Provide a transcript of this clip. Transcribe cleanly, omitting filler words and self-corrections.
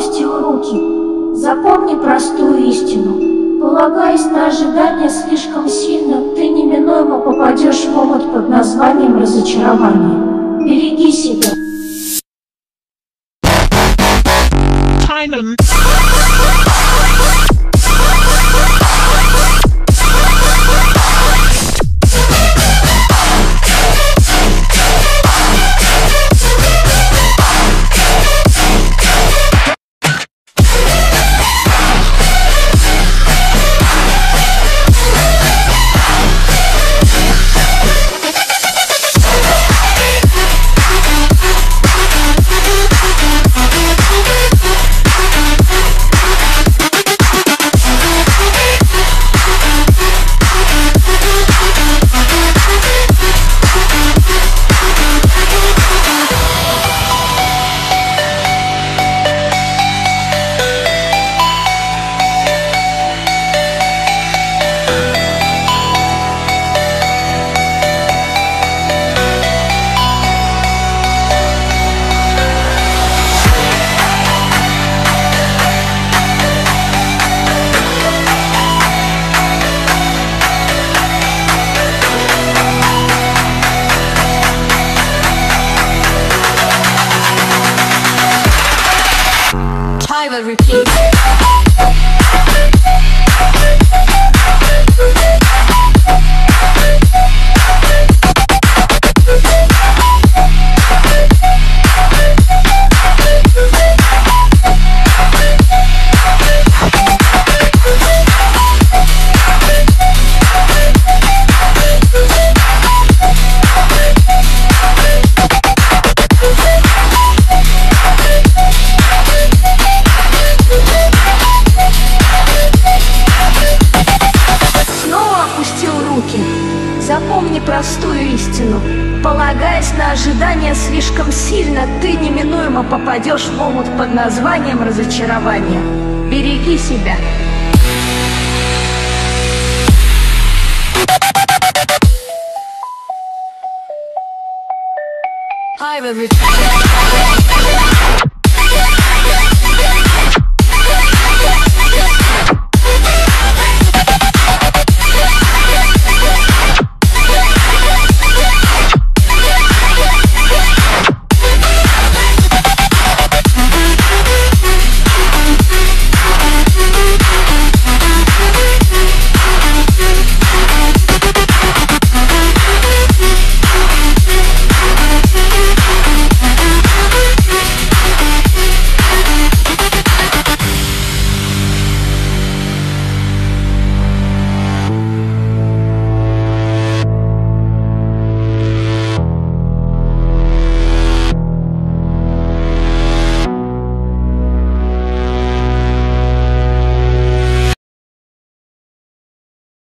опустил руки. Запомни простую истину. Полагаясь на ожидания слишком сильно, ты неминуемо попадешь в омут под названием разочарование. Береги себя. I will repeat. Запомни простую истину. Полагаясь на ожидания слишком сильно, ты неминуемо попадешь в омут под названием разочарование. Береги себя. I will repeat.